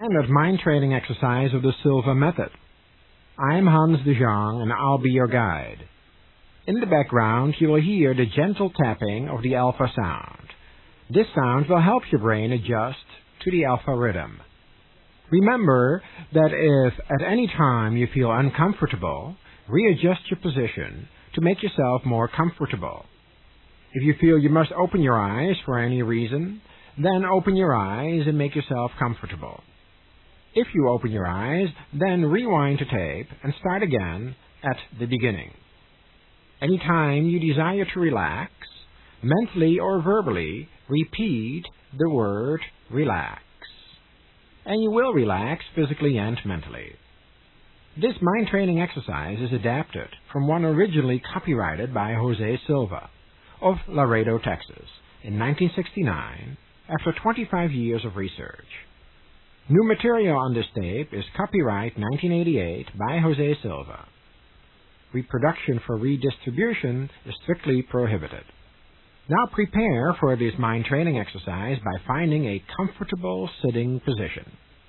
standard mind training exercise of the Silva method. I'm Hans de Jong and I'll be your guide. In the background you will hear the gentle tapping of the alpha sound. This sound will help your brain adjust to the alpha rhythm. Remember that if at any time you feel uncomfortable, readjust your position to make yourself more comfortable. If you feel you must open your eyes for any reason, then open your eyes and make yourself comfortable. If you open your eyes, then rewind the tape and start again at the beginning. Anytime you desire to relax, mentally or verbally, repeat the word relax. And you will relax physically and mentally. This mind training exercise is adapted from one originally copyrighted by Jose Silva of Laredo, Texas, in 1969, after 25 years of research. New material on this tape is copyright 1988 by Jose Silva. Reproduction for redistribution is strictly prohibited. Now prepare for this mind training exercise by finding a comfortable sitting position.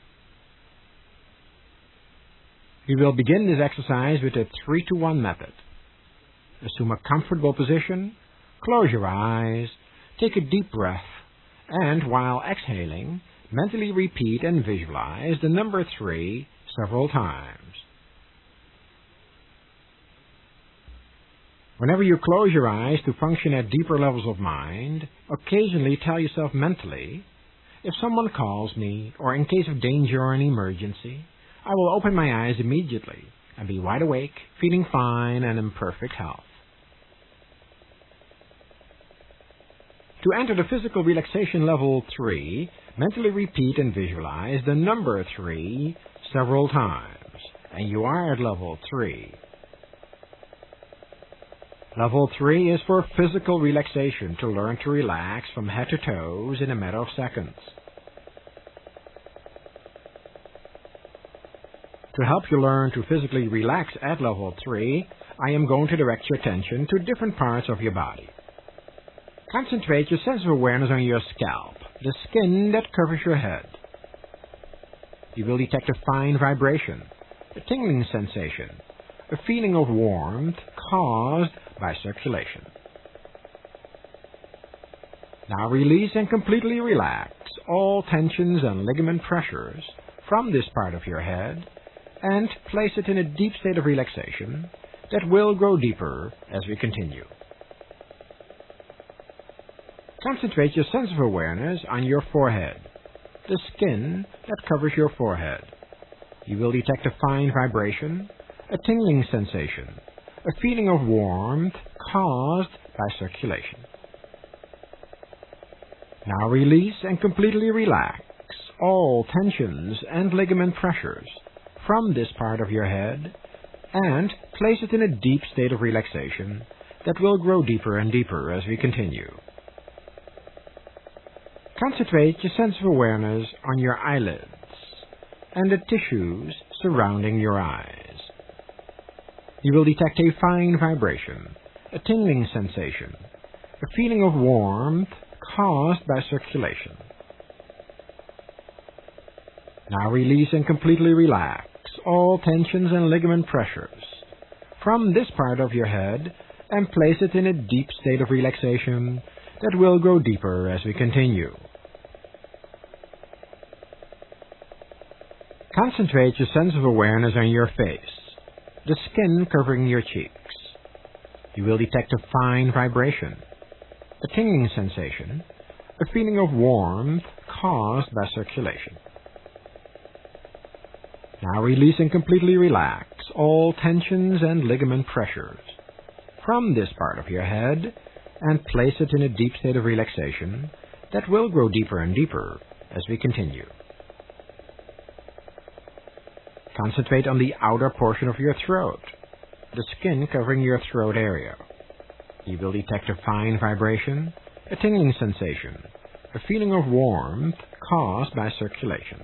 We will begin this exercise with a 3-to-1 method. Assume a comfortable position, close your eyes, take a deep breath, and while exhaling, mentally repeat and visualize the number 3 several times. Whenever you close your eyes to function at deeper levels of mind, occasionally tell yourself mentally, if someone calls me, or in case of danger or an emergency, I will open my eyes immediately and be wide awake, feeling fine and in perfect health. To enter the physical relaxation level 3, mentally repeat and visualize the number 3 several times, and you are at level 3. Level 3 is for physical relaxation, to learn to relax from head to toes in a matter of seconds. To help you learn to physically relax at level 3, I am going to direct your attention to different parts of your body. Concentrate your sense of awareness on your scalp, the skin that covers your head. You will detect a fine vibration, a tingling sensation, a feeling of warmth caused by circulation. Now release and completely relax all tensions and ligament pressures from this part of your head and place it in a deep state of relaxation that will grow deeper as we continue. Concentrate your sense of awareness on your forehead, the skin that covers your forehead. You will detect a fine vibration, a tingling sensation, a feeling of warmth caused by circulation. Now release and completely relax all tensions and ligament pressures from this part of your head and place it in a deep state of relaxation that will grow deeper and deeper as we continue. Concentrate your sense of awareness on your eyelids and the tissues surrounding your eyes. You will detect a fine vibration, a tingling sensation, a feeling of warmth caused by circulation. Now release and completely relax all tensions and ligament pressures from this part of your head and place it in a deep state of relaxation that will grow deeper as we continue. Concentrate your sense of awareness on your face, the skin covering your cheeks. You will detect a fine vibration, a tingling sensation, a feeling of warmth caused by circulation. Now release and completely relax all tensions and ligament pressures from this part of your head and place it in a deep state of relaxation that will grow deeper and deeper as we continue. Concentrate on the outer portion of your throat, the skin covering your throat area. You will detect a fine vibration, a tingling sensation, a feeling of warmth caused by circulation.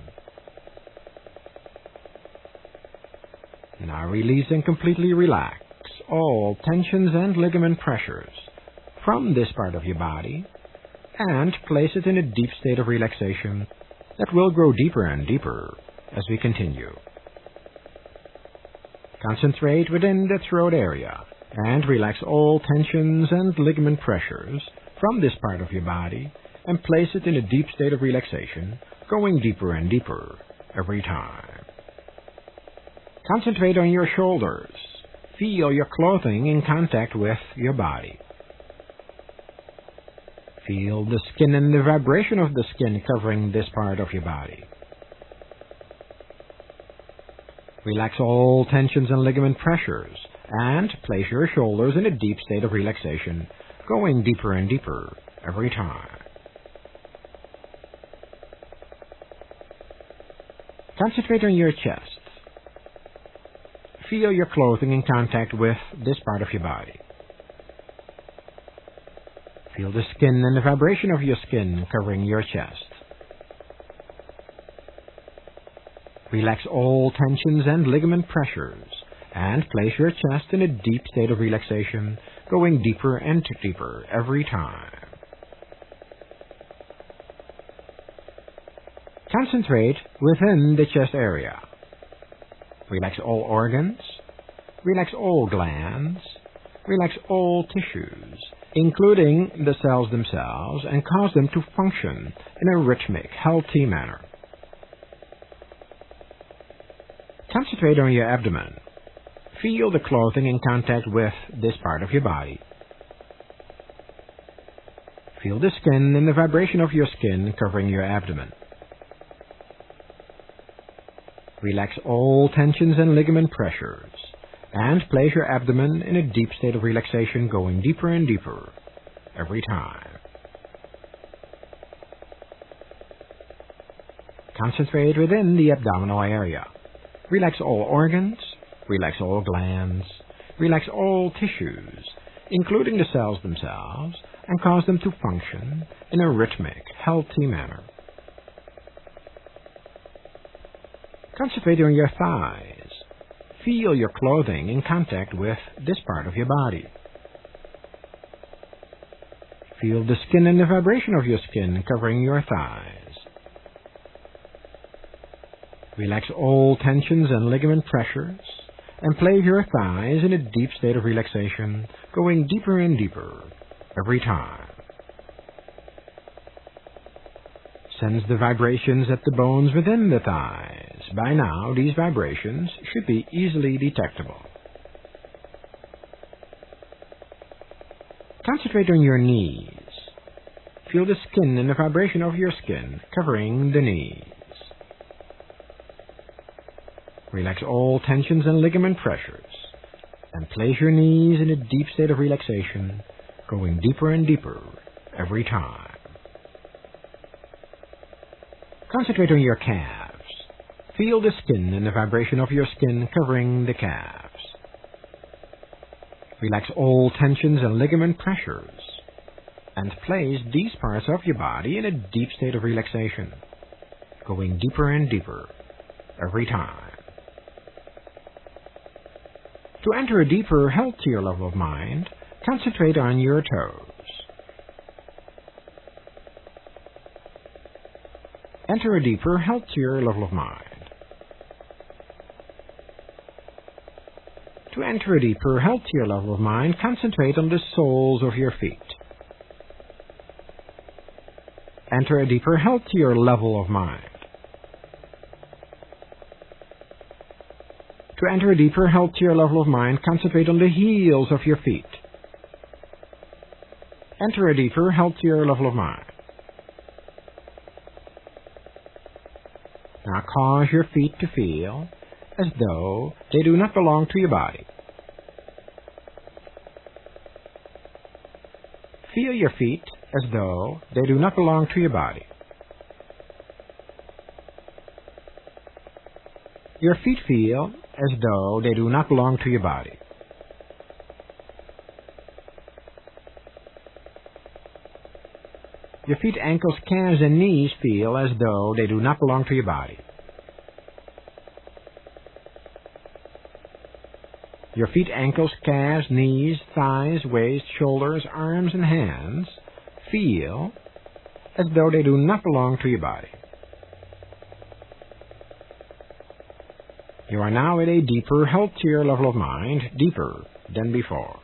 Now release and completely relax all tensions and ligament pressures from this part of your body and place it in a deep state of relaxation that will grow deeper and deeper as we continue. Concentrate within the throat area and relax all tensions and ligament pressures from this part of your body and place it in a deep state of relaxation, going deeper and deeper every time. Concentrate on your shoulders. Feel your clothing in contact with your body. Feel the skin and the vibration of the skin covering this part of your body. Relax all tensions and ligament pressures and place your shoulders in a deep state of relaxation, going deeper and deeper every time. Concentrate on your chest. Feel your clothing in contact with this part of your body. Feel the skin and the vibration of your skin covering your chest. Relax all tensions and ligament pressures and place your chest in a deep state of relaxation, going deeper and deeper every time. Concentrate within the chest area. Relax all organs, relax all glands, relax all tissues, including the cells themselves, and cause them to function in a rhythmic, healthy manner. Concentrate on your abdomen. Feel the clothing in contact with this part of your body. Feel the skin and the vibration of your skin covering your abdomen. Relax all tensions and ligament pressures and place your abdomen in a deep state of relaxation, going deeper and deeper every time. Concentrate within the abdominal area. Relax all organs, relax all glands, relax all tissues, including the cells themselves, and cause them to function in a rhythmic, healthy manner. Concentrate on your thighs. Feel your clothing in contact with this part of your body. Feel the skin and the vibration of your skin covering your thighs. Relax all tensions and ligament pressures and place your thighs in a deep state of relaxation, going deeper and deeper every time. Sense the vibrations at the bones within the thighs. By now, these vibrations should be easily detectable. Concentrate on your knees. Feel the skin and the vibration of your skin covering the knees. Relax all tensions and ligament pressures and place your knees in a deep state of relaxation, going deeper and deeper every time. Concentrate on your calves. Feel the skin and the vibration of your skin covering the calves. Relax all tensions and ligament pressures and place these parts of your body in a deep state of relaxation, going deeper and deeper every time. To enter a deeper, healthier level of mind, concentrate on your toes. Enter a deeper, healthier level of mind. To enter a deeper, healthier level of mind, concentrate on the soles of your feet. Enter a deeper, healthier level of mind. To enter a deeper, healthier level of mind, concentrate on the heels of your feet. Enter a deeper, healthier level of mind. Now cause your feet to feel as though they do not belong to your body. Feel your feet as though they do not belong to your body. Your feet feel as though they do not belong to your body. Your feet, ankles, calves, and knees feel as though they do not belong to your body. Your feet, ankles, calves, knees, thighs, waist, shoulders, arms, and hands feel as though they do not belong to your body. You are now at a deeper, healthier level of mind, deeper than before.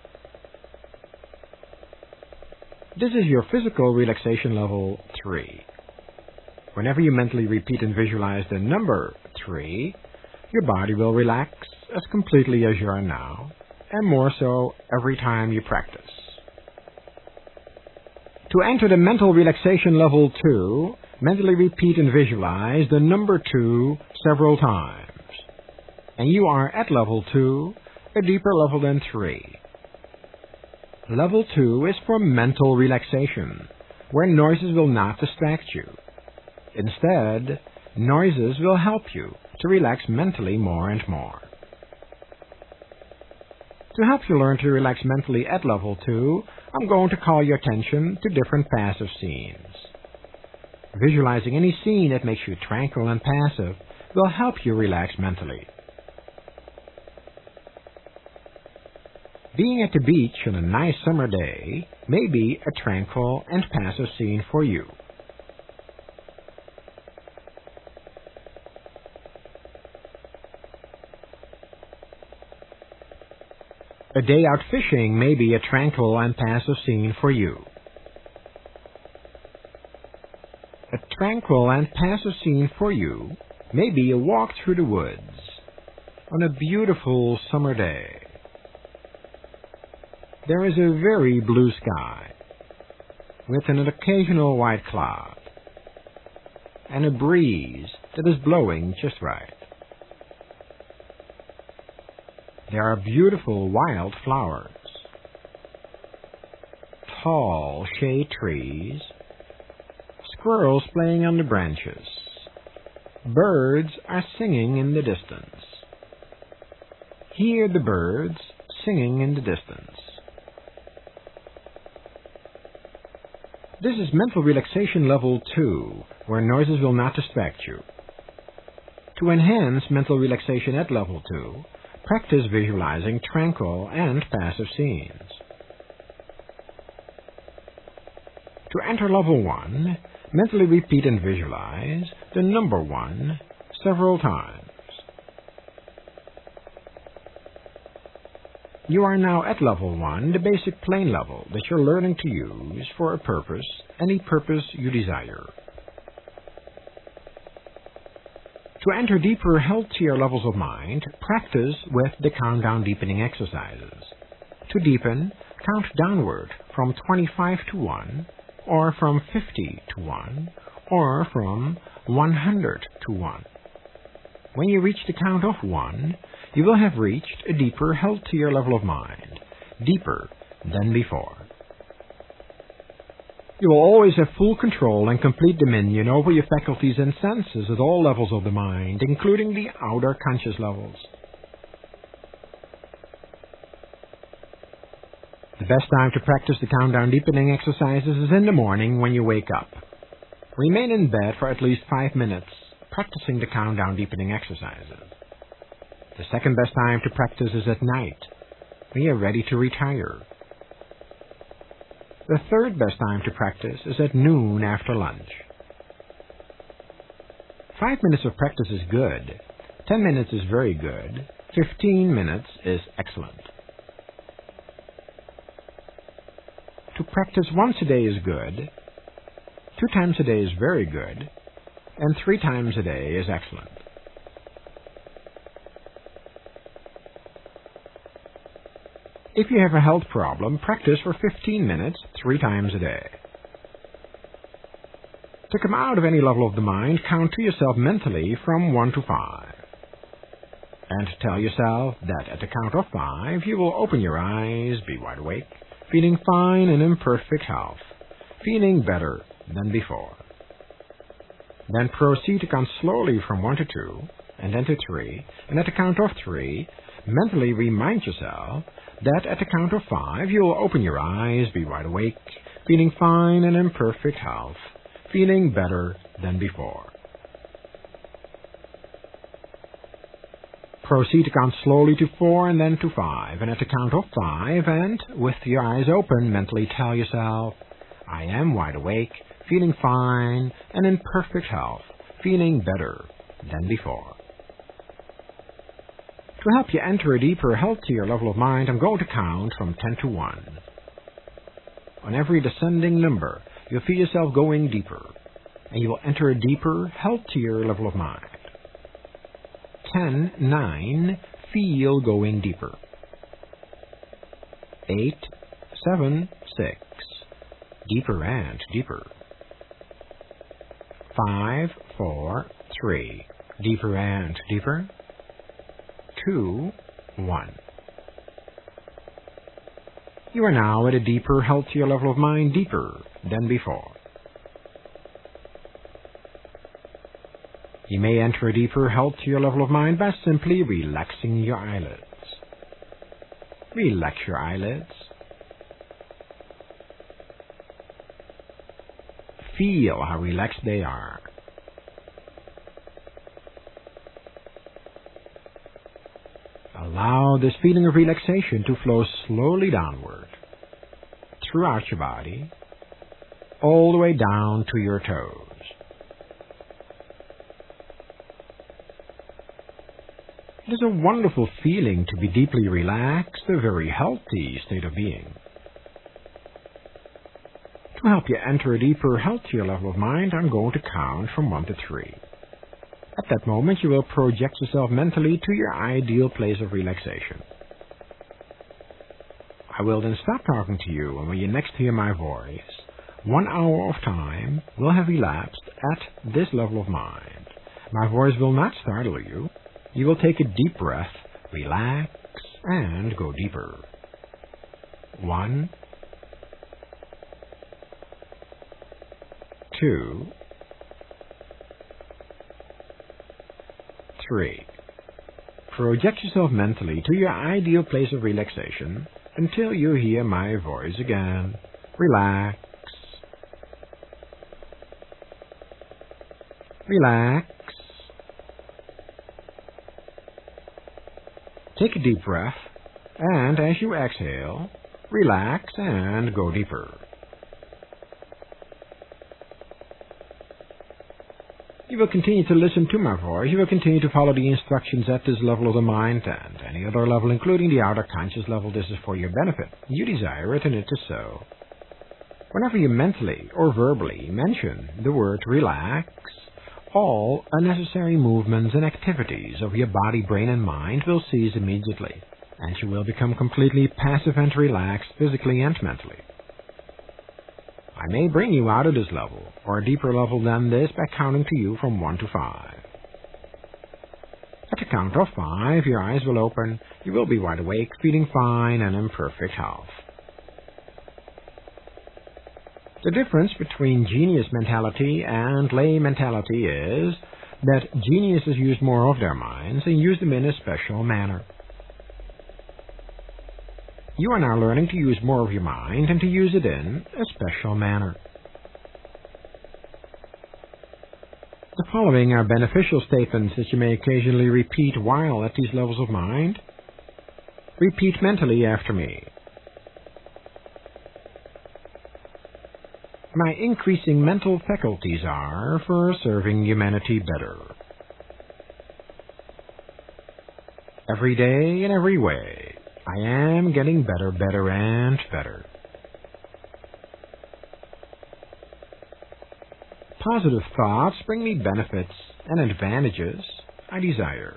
This is your physical relaxation level 3. Whenever you mentally repeat and visualize the number 3, your body will relax as completely as you are now, and more so every time you practice. To enter the mental relaxation level 2, mentally repeat and visualize the number 2 several times. And you are at level 2, a deeper level than 3. Level 2 is for mental relaxation, where noises will not distract you. Instead, noises will help you to relax mentally more and more. To help you learn to relax mentally at level 2, I'm going to call your attention to different passive scenes. Visualizing any scene that makes you tranquil and passive will help you relax mentally. Being at the beach on a nice summer day may be a tranquil and passive scene for you. A day out fishing may be a tranquil and passive scene for you. A tranquil and passive scene for you may be a walk through the woods on a beautiful summer day. There is a very blue sky with an occasional white cloud and a breeze that is blowing just right. There are beautiful wild flowers, tall shade trees, squirrels playing on the branches. Birds are singing in the distance. Hear the birds singing in the distance. This is mental relaxation level 2, where noises will not distract you. To enhance mental relaxation at level 2, practice visualizing tranquil and passive scenes. To enter level 1, mentally repeat and visualize the number 1 several times. You are now at level 1, the basic plane level that you're learning to use for a purpose, any purpose you desire. To enter deeper, healthier levels of mind, practice with the countdown deepening exercises. To deepen, count downward from 25 to 1, or from 50 to 1, or from 100 to 1. When you reach the count of 1, you will have reached a deeper, healthier level of mind, deeper than before. You will always have full control and complete dominion over your faculties and senses at all levels of the mind, including the outer conscious levels. The best time to practice the countdown deepening exercises is in the morning when you wake up. Remain in bed for at least 5 minutes, practicing the countdown deepening exercises. The second best time to practice is at night, when you're ready to retire. The third best time to practice is at noon after lunch. 5 minutes of practice is good. 10 minutes is very good. 15 minutes is excellent. To practice once a day is good. 2 times a day is very good. And 3 times a day is excellent. If you have a health problem, practice for 15 minutes, 3 times a day. To come out of any level of the mind, count to yourself mentally from 1 to 5. And tell yourself that at the count of 5, you will open your eyes, be wide awake, feeling fine and in perfect health, feeling better than before. Then proceed to count slowly from 1 to 2, and then to 3, and at the count of 3, mentally remind yourself that at the count of 5, you will open your eyes, be wide awake, feeling fine and in perfect health, feeling better than before. Proceed to count slowly to 4 and then to 5, and at the count of 5, and with your eyes open, mentally tell yourself, I am wide awake, feeling fine and in perfect health, feeling better than before. To help you enter a deeper, healthier level of mind, I'm going to count from 10 to 1. On every descending number, you'll feel yourself going deeper, and you will enter a deeper, healthier level of mind. 10, 9, feel going deeper. 8, 7, 6, deeper and deeper. 5, 4, 3, deeper and deeper. 2, 1. You are now at a deeper, healthier level of mind, deeper than before. You may enter a deeper, healthier level of mind by simply relaxing your eyelids. Relax your eyelids. Feel how relaxed they are. Allow this feeling of relaxation to flow slowly downward, throughout your body, all the way down to your toes. It is a wonderful feeling to be deeply relaxed, a very healthy state of being. To help you enter a deeper, healthier level of mind, I'm going to count from 1 to 3. At that moment, you will project yourself mentally to your ideal place of relaxation. I will then stop talking to you, and when you next hear my voice, 1 hour of time will have elapsed at this level of mind. My voice will not startle you. You will take a deep breath, relax, and go deeper. 1, 2, 3. Project yourself mentally to your ideal place of relaxation until you hear my voice again. Relax. Relax. Take a deep breath, and as you exhale, relax and go deeper. You will continue to listen to my voice. You will continue to follow the instructions at this level of the mind and any other level, including the outer conscious level. This is for your benefit. You desire it, and it is so. Whenever you mentally or verbally mention the word relax, all unnecessary movements and activities of your body, brain, and mind will cease immediately, and you will become completely passive and relaxed physically and mentally. I may bring you out of this level, or a deeper level than this, by counting to you from 1 to 5. At the count of 5, your eyes will open, you will be wide awake, feeling fine and in perfect health. The difference between genius mentality and lay mentality is that geniuses use more of their minds and use them in a special manner. You are now learning to use more of your mind and to use it in a special manner. The following are beneficial statements that you may occasionally repeat while at these levels of mind. Repeat mentally after me. My increasing mental faculties are for serving humanity better. Every day in every way, I am getting better, better, and better. Positive thoughts bring me benefits and advantages I desire.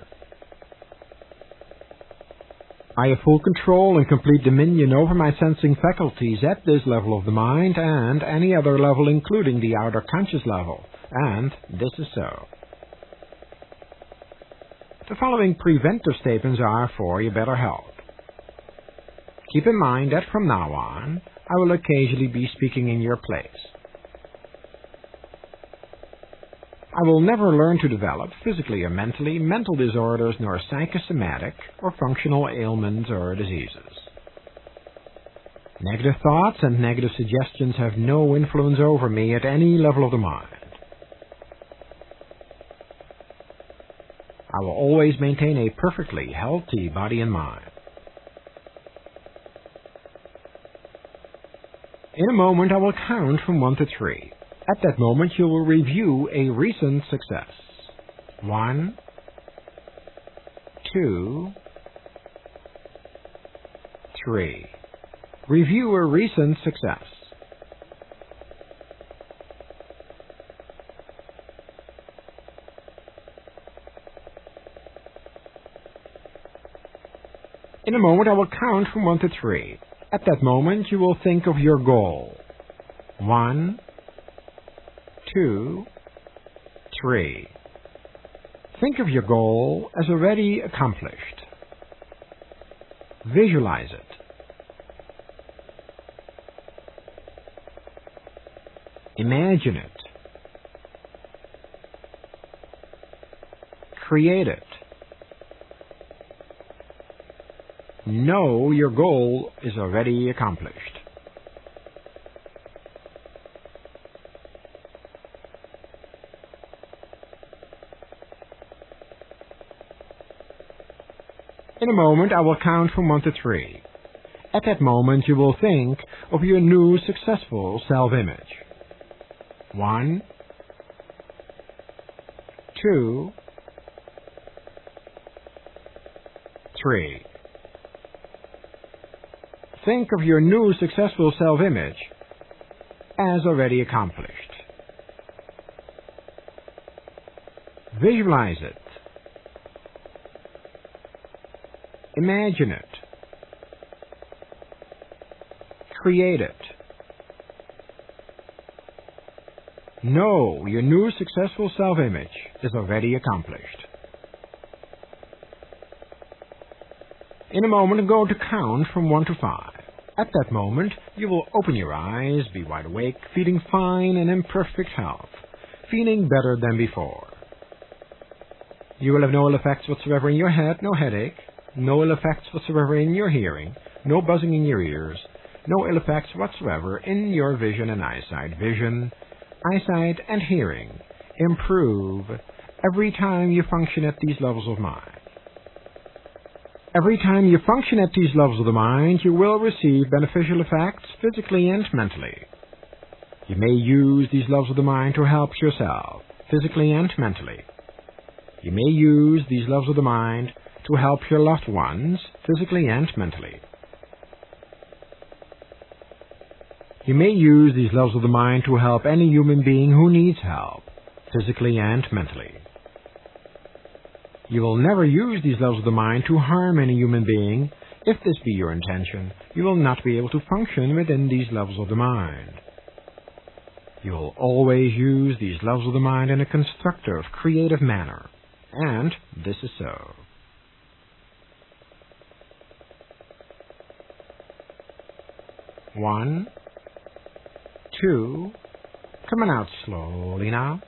I have full control and complete dominion over my sensing faculties at this level of the mind and any other level, including the outer conscious level, and this is so. The following preventive statements are for your better health. Keep in mind that from now on, I will occasionally be speaking in your place. I will never learn to develop, physically or mentally, mental disorders nor psychosomatic or functional ailments or diseases. Negative thoughts and negative suggestions have no influence over me at any level of the mind. I will always maintain a perfectly healthy body and mind. In a moment, I will count from 1 to 3. At that moment, you will review a recent success. 1, 2, 3. Review a recent success. In a moment, I will count from 1 to 3. At that moment, you will think of your goal. 1, 2, 3. Think of your goal as already accomplished. Visualize it. Imagine it. Create it. Know your goal is already accomplished. In a moment, I will count from 1 to 3. At that moment, you will think of your new successful self-image. 1, 2, 3. Think of your new successful self-image as already accomplished. Visualize it. Imagine it. Create it. Know your new successful self-image is already accomplished. In a moment, I'm going to count from 1 to 5. At that moment, you will open your eyes, be wide awake, feeling fine and in perfect health, feeling better than before. You will have no ill effects whatsoever in your head, no headache, no ill effects whatsoever in your hearing, no buzzing in your ears, no ill effects whatsoever in your vision and eyesight. Vision, eyesight, and hearing improve every time you function at these levels of mind. Every time you function at these levels of the mind, you will receive beneficial effects physically and mentally. You may use these levels of the mind to help yourself, physically and mentally. You may use these levels of the mind to help your loved ones, physically and mentally. You may use these levels of the mind to help any human being who needs help, physically and mentally. You will never use these levels of the mind to harm any human being. If this be your intention, you will not be able to function within these levels of the mind. You will always use these levels of the mind in a constructive, creative manner, and this is so. One, 2, coming out slowly now.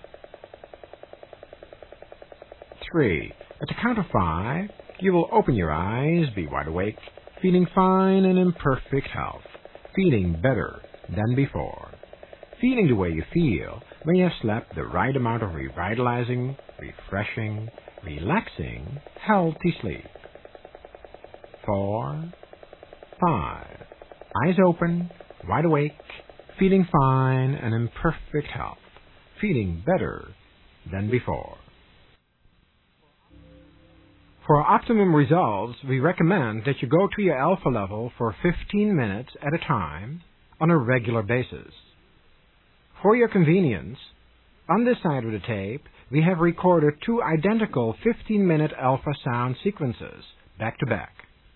3. At the count of 5, you will open your eyes, be wide awake, feeling fine and in perfect health, feeling better than before, feeling the way you feel when you have slept the right amount of revitalizing, refreshing, relaxing, healthy sleep. 4, 5. Eyes open, wide awake, feeling fine and in perfect health, feeling better than before. For optimum results, we recommend that you go to your alpha level for 15 minutes at a time on a regular basis. For your convenience, on this side of the tape, we have recorded 2 identical 15-minute alpha sound sequences, back to back.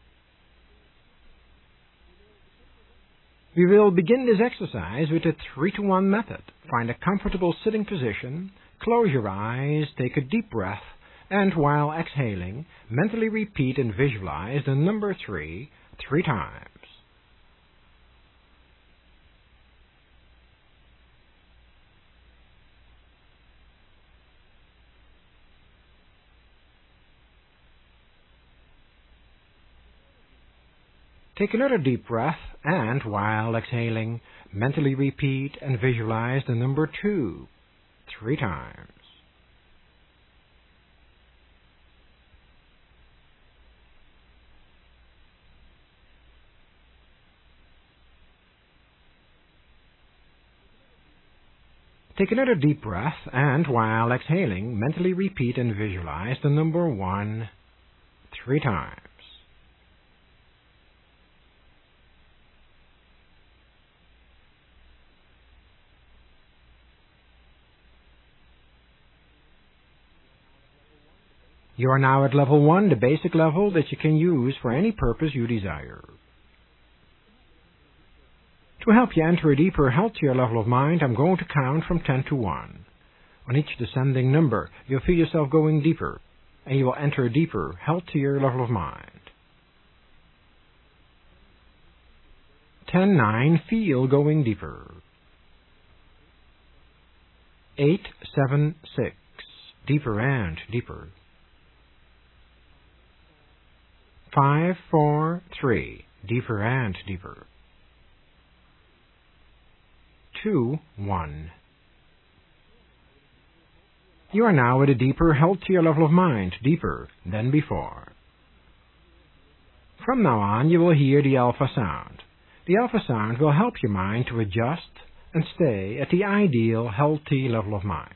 We will begin this exercise with the 3-to-1 method. Find a comfortable sitting position, close your eyes, take a deep breath, and while exhaling, mentally repeat and visualize the number 3 times. Take another deep breath, and while exhaling, mentally repeat and visualize the number 2 3 times. Take another deep breath, and while exhaling, mentally repeat and visualize the number 1 3 times. You are now at level 1, the basic level that you can use for any purpose you desire. To help you enter a deeper, healthier level of mind, I'm going to count from 10 to 1. On each descending number, you'll feel yourself going deeper, and you will enter a deeper, healthier level of mind. 10, 9, feel going deeper. 8, 7, 6, deeper and deeper. 5, 4, 3, deeper and deeper. 2, 1. You are now at a deeper, healthier level of mind, deeper than before. From now on, you will hear the alpha sound. The alpha sound will help your mind to adjust and stay at the ideal, healthy level of mind.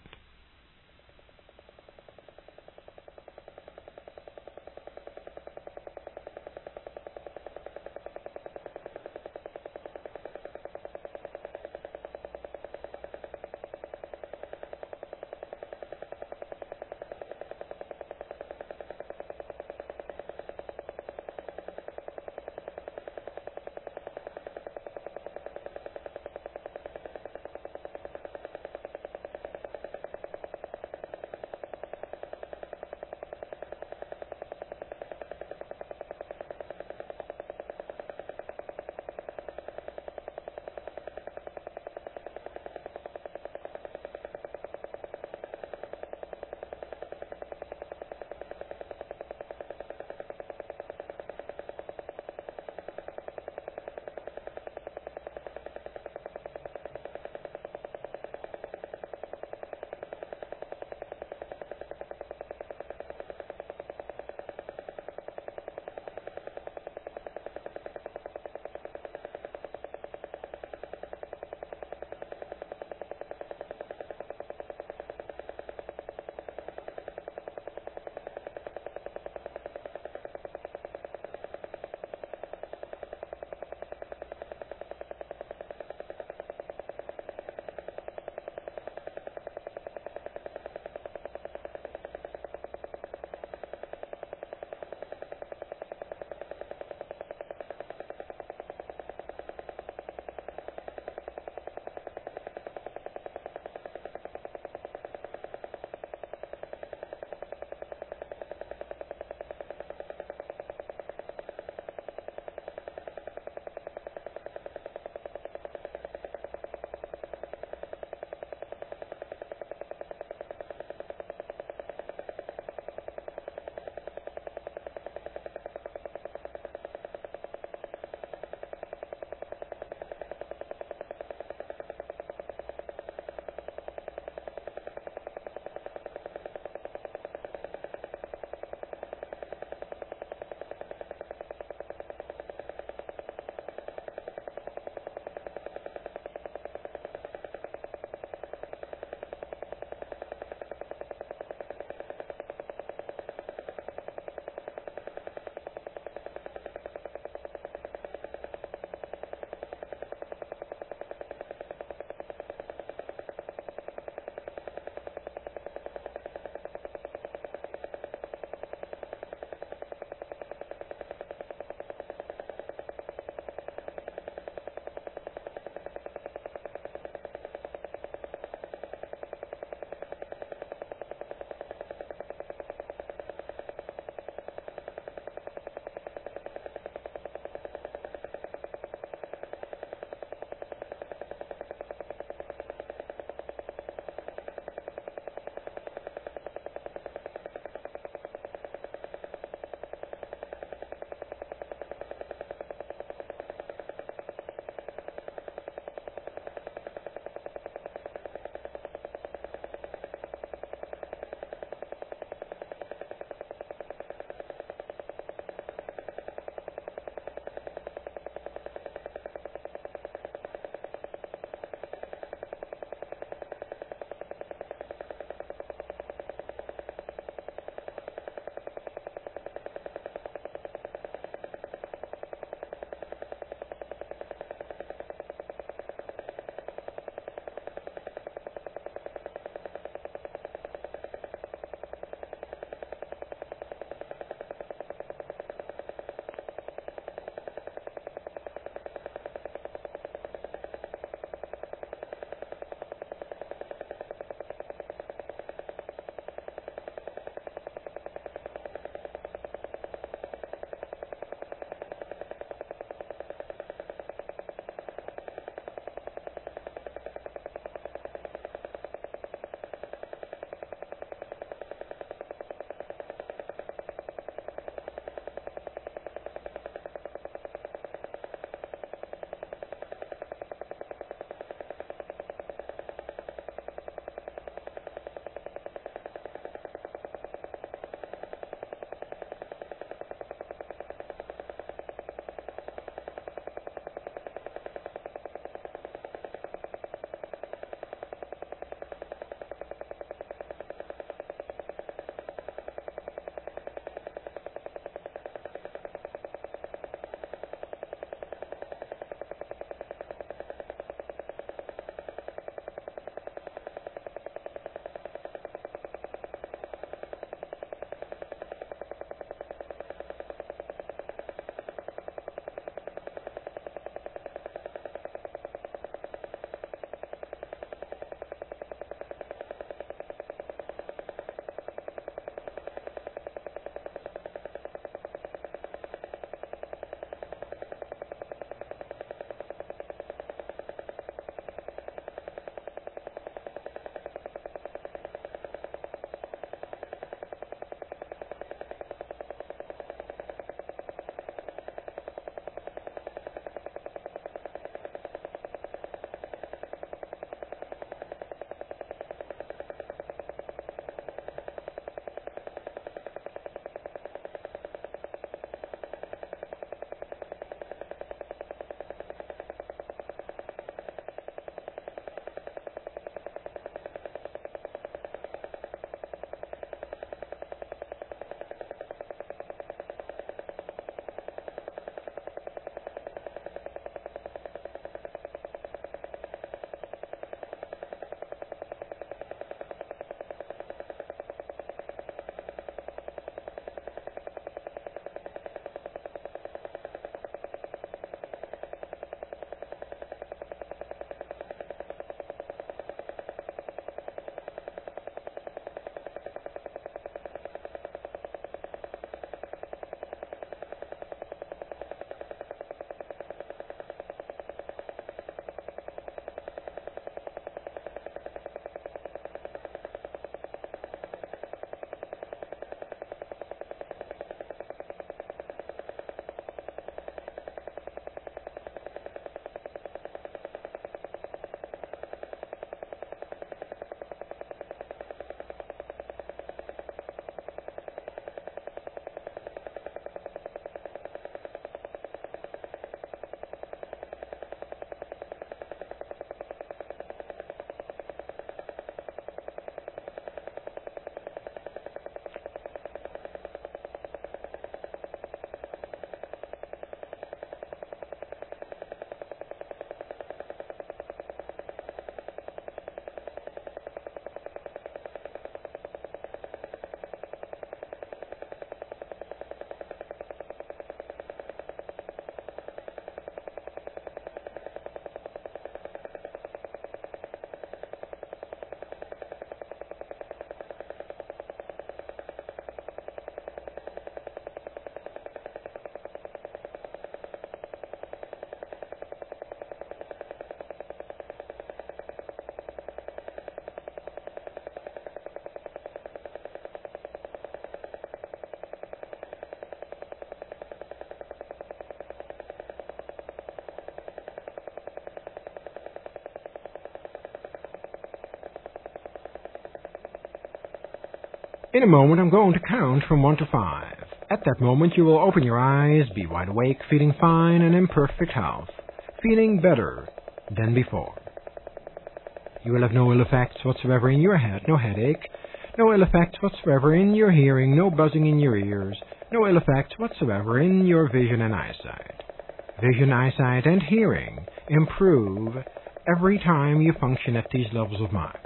In a moment, I'm going to count from 1 to 5. At that moment, you will open your eyes, be wide awake, feeling fine and in perfect health, feeling better than before. You will have no ill effects whatsoever in your head, no headache, no ill effects whatsoever in your hearing, no buzzing in your ears, no ill effects whatsoever in your vision and eyesight. Vision, eyesight, and hearing improve every time you function at these levels of mind.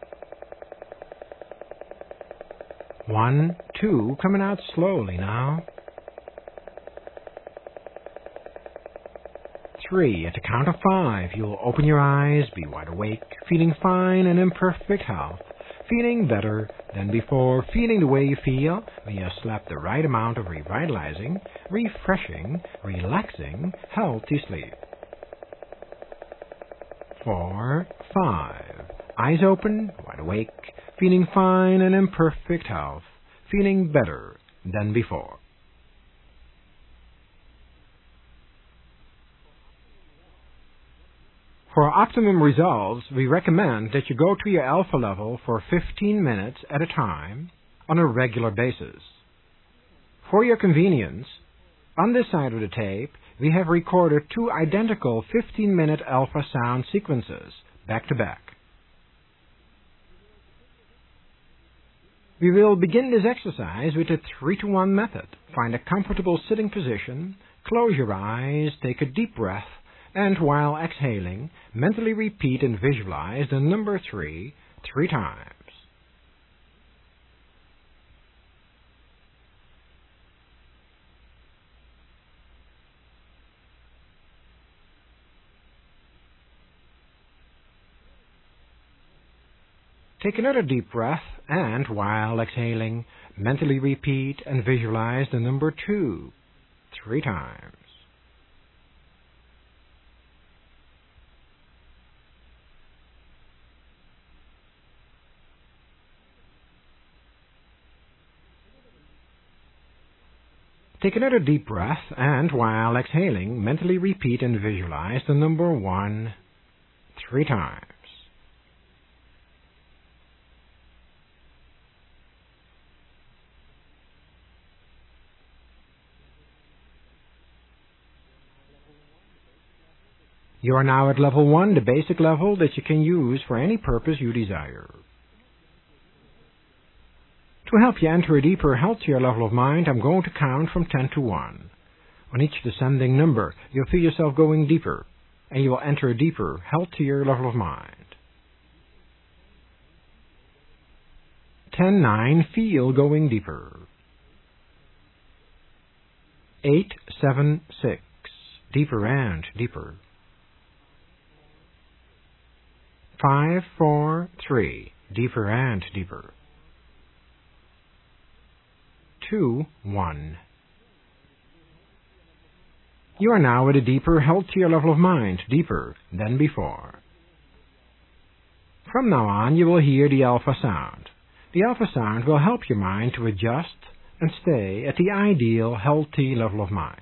1, 2, coming out slowly now. 3, at the count of 5, you'll open your eyes, be wide awake, feeling fine and in perfect health, feeling better than before, feeling the way you feel when you slept the right amount of revitalizing, refreshing, relaxing, healthy sleep. 4, 5, eyes open, wide awake, feeling fine and in perfect health, feeling better than before. For optimum results, we recommend that you go to your alpha level for 15 minutes at a time on a regular basis. For your convenience, on this side of the tape, we have recorded 2 identical 15-minute alpha sound sequences, back to back. We will begin this exercise with the 3-to-1 method. Find a comfortable sitting position, close your eyes, take a deep breath, and while exhaling, mentally repeat and visualize the number 3 times. Take another deep breath, and while exhaling, mentally repeat and visualize the number 2 3 times. Take another deep breath, and while exhaling, mentally repeat and visualize the number 1 3 times. You are now at level 1, the basic level that you can use for any purpose you desire. To help you enter a deeper, healthier level of mind, I'm going to count from 10 to 1. On each descending number, you'll feel yourself going deeper, and you will enter a deeper, healthier level of mind. 10, 9, feel going deeper. 8, 7, 6, deeper and deeper. 5, 4, 3, deeper and deeper. 2, 1. You are now at a deeper, healthier level of mind, deeper than before. From now on, you will hear the alpha sound. The alpha sound will help your mind to adjust and stay at the ideal, healthy level of mind.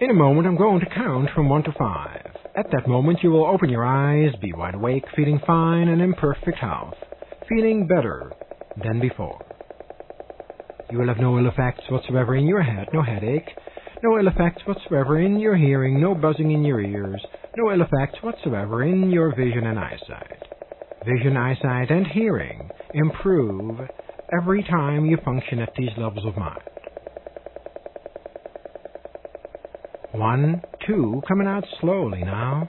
In a moment, I'm going to count from 1 to 5. At that moment, you will open your eyes, be wide awake, feeling fine and in perfect health, feeling better than before. You will have no ill effects whatsoever in your head, no headache, no ill effects whatsoever in your hearing, no buzzing in your ears, no ill effects whatsoever in your vision and eyesight. Vision, eyesight, and hearing improve every time you function at these levels of mind. 1, 2, coming out slowly now.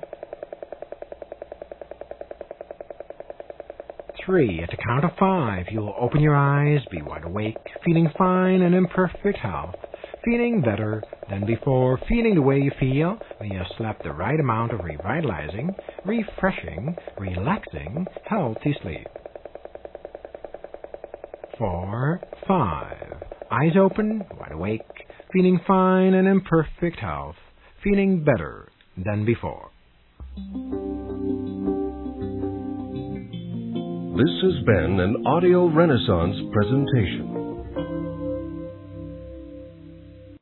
3, at the count of 5, you'll open your eyes, be wide awake, feeling fine and in perfect health, feeling better than before, feeling the way you feel when you have slept the right amount of revitalizing, refreshing, relaxing, healthy sleep. 4, 5, eyes open, wide awake, feeling fine and in perfect health, feeling better than before. This has been an Audio Renaissance presentation.